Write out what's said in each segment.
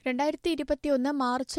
2021 March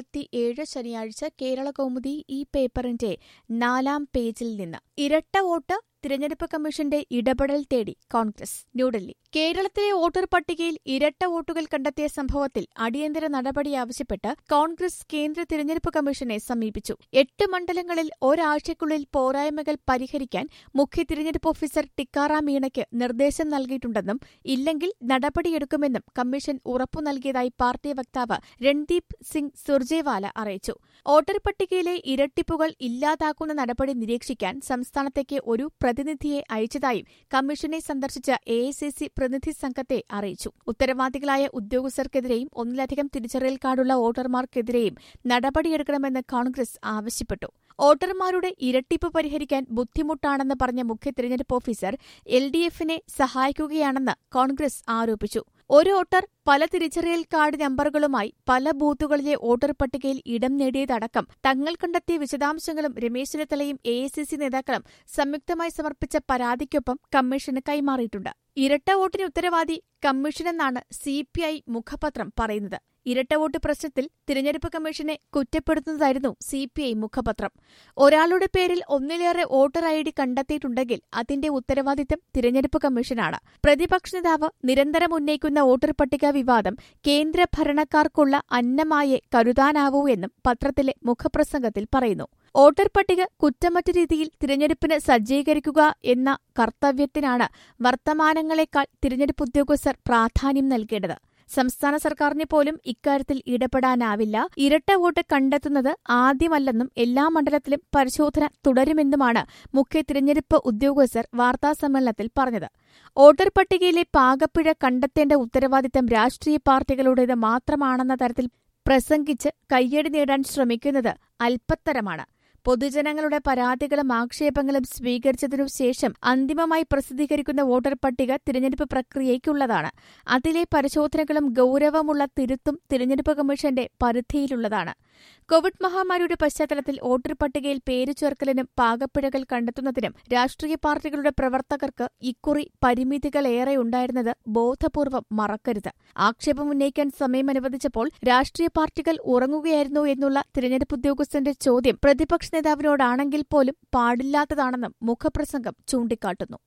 27 ശനിയാഴ്ച കേരളകൗമുദി ഈ പേപ്പറിന്റെ 4-ാം പേജിൽ നിന്ന് ഇരട്ട വോട്ട് തിരഞ്ഞെടുപ്പ് കമ്മീഷന്റെ ഇടപെടൽ തേടി കോൺഗ്രസ് ന്യൂഡൽഹി. കേരളത്തിലെ വോട്ടർ പട്ടികയിൽ ഇരട്ട വോട്ടുകൾ കണ്ടെത്തിയ സംഭവത്തിൽ അടിയന്തര നടപടി ആവശ്യപ്പെട്ട് കോൺഗ്രസ് കേന്ദ്ര തിരഞ്ഞെടുപ്പ് കമ്മീഷനെ സമീപിച്ചു. 8 മണ്ഡലങ്ങളിൽ ഒരാഴ്ചയ്ക്കുള്ളിൽ പോരായ്മകൾ പരിഹരിക്കാൻ മുഖ്യ തിരഞ്ഞെടുപ്പ് ഓഫീസർ ടിക്കാറാം മീണയ്ക്ക് നിർദ്ദേശം നൽകിയിട്ടുണ്ടെന്നും ഇല്ലെങ്കിൽ നടപടിയെടുക്കുമെന്നും കമ്മീഷൻ ഉറപ്പു നൽകിയതായി പാർട്ടി വക്താവ് രൺദീപ് സിംഗ് സുർജേവാല അറിയിച്ചു. വോട്ടർ പട്ടികയിലെ ഇരട്ടിപ്പുകൾ ഇല്ലാതാക്കുന്ന നടപടി നിരീക്ഷിക്കാൻ സംസ്ഥാനത്തേക്ക് ഒരു പ്രതിനിധിയെ അയച്ചതായും കമ്മീഷനെ സന്ദർശിച്ച എഐസിസി പ്രതിനിധി സംഘത്തെ അറിയിച്ചു. ഉത്തരവാദികളായ ഉദ്യോഗസ്ഥർക്കെതിരെയും ഒന്നിലധികം തിരിച്ചറിയൽ കാർഡുള്ള വോട്ടർമാർക്കെതിരെയും നടപടിയെടുക്കണമെന്ന് കോൺഗ്രസ് ആവശ്യപ്പെട്ടു. വോട്ടർമാരുടെ ഇരട്ടിപ്പ് പരിഹരിക്കാൻ ബുദ്ധിമുട്ടാണെന്ന് പറഞ്ഞ മുഖ്യ തിരഞ്ഞെടുപ്പ് ഓഫീസർ എൽഡിഎഫിനെ സഹായിക്കുകയാണെന്ന് കോൺഗ്രസ് ആരോപിച്ചു. ഒരു വോട്ടർ പല തിരിച്ചറിയൽ കാർഡ് നമ്പറുകളുമായി പല ബൂത്തുകളിലെ വോട്ടർ പട്ടികയിൽ ഇടം നേടിയതടക്കം തങ്ങൾ കണ്ടെത്തിയ വിശദാംശങ്ങളും രമേശ് ചെന്നിത്തലയും എഐസിസി നേതാക്കളും സംയുക്തമായി സമർപ്പിച്ച പരാതിക്കൊപ്പം കമ്മീഷന് കൈമാറിയിട്ടുണ്ട്. ഇരട്ട വോട്ടിന് ഉത്തരവാദി കമ്മീഷനെന്നാണ് സിപിഐ മുഖപത്രം പറയുന്നത്. ഇരട്ട വോട്ട് പ്രശ്നത്തിൽ തിരഞ്ഞെടുപ്പ് കമ്മീഷനെ കുറ്റപ്പെടുത്തുന്നതായിരുന്നു സിപിഐ മുഖപത്രം. ഒരാളുടെ പേരിൽ ഒന്നിലേറെ വോട്ടർ ഐഡി കണ്ടെത്തിയിട്ടുണ്ടെങ്കിൽ അതിന്റെ ഉത്തരവാദിത്തം തിരഞ്ഞെടുപ്പ് കമ്മീഷനാണ്. പ്രതിപക്ഷ നേതാവ് നിരന്തരം ഉന്നയിക്കുന്ന വോട്ടർ പട്ടിക വിവാദം കേന്ദ്ര ഭരണക്കാർക്കുള്ള അന്നമായേ കരുതാനാവൂ എന്നും പത്രത്തിലെ മുഖപ്രസംഗത്തിൽ പറയുന്നു. വോട്ടർ പട്ടിക കുറ്റമറ്റ രീതിയിൽ തിരഞ്ഞെടുപ്പിന് സജ്ജീകരിക്കുക എന്ന കർത്തവ്യത്തിനാണ് വർത്തമാനങ്ങളെക്കാൾ തിരഞ്ഞെടുപ്പ് ഉദ്യോഗസ്ഥർ പ്രാധാന്യം നൽകേണ്ടത്. സംസ്ഥാന സർക്കാരിന് പോലും ഇക്കാര്യത്തിൽ ഇടപെടാനാവില്ല. ഇരട്ട വോട്ട് കണ്ടെത്തുന്നത് ആദ്യമല്ലെന്നും എല്ലാ മണ്ഡലത്തിലും പരിശോധന തുടരുമെന്നുമാണ് മുഖ്യ തിരഞ്ഞെടുപ്പ് ഉദ്യോഗസ്ഥർ വാർത്താസമ്മേളനത്തിൽ പറഞ്ഞത്. വോട്ടർ പട്ടികയിലെ പാകപ്പിഴ കണ്ടെത്തേണ്ട ഉത്തരവാദിത്തം രാഷ്ട്രീയ പാർട്ടികളുടേത് മാത്രമാണെന്ന തരത്തിൽ പ്രസംഗിച്ച് കയ്യടി നേടാൻ ശ്രമിക്കുന്നത് അല്പത്തരമാണ്. പൊതുജനങ്ങളുടെ പരാതികളും ആക്ഷേപങ്ങളും സ്വീകരിച്ചതിനു ശേഷം അന്തിമമായി പ്രസിദ്ധീകരിക്കുന്ന വോട്ടർ പട്ടിക തിരഞ്ഞെടുപ്പ് പ്രക്രിയയ്ക്കുള്ളതാണ്. അതിലെ പരിശോധനകളും ഗൌരവമുള്ള തിരുത്തും തിരഞ്ഞെടുപ്പ് കമ്മീഷന്റെ പരിധിയിലുള്ളതാണ്. കോവിഡ് മഹാമാരിയുടെ പശ്ചാത്തലത്തിൽ വോട്ടർ പട്ടികയിൽ പേര് ചേർക്കലിനും പാകപ്പിഴകൾ കണ്ടെത്തുന്നതിനും രാഷ്ട്രീയ പാർട്ടികളുടെ പ്രവർത്തകർക്ക് ഇക്കുറി പരിമിതികളേറെയുണ്ടായിരുന്നത് ബോധപൂർവം മറക്കരുത്. ആക്ഷേപമുന്നയിക്കാൻ സമയം അനുവദിച്ചപ്പോൾ രാഷ്ട്രീയ പാർട്ടികൾ ഉറങ്ങുകയായിരുന്നോ എന്നുള്ള തിരഞ്ഞെടുപ്പ് ഉദ്യോഗസ്ഥന്റെ ചോദ്യം പ്രതിപക്ഷ നേതാവിനോടാണെങ്കിൽ പോലും പാടില്ലാത്തതാണെന്നും മുഖപ്രസംഗം ചൂണ്ടിക്കാട്ടുന്നു.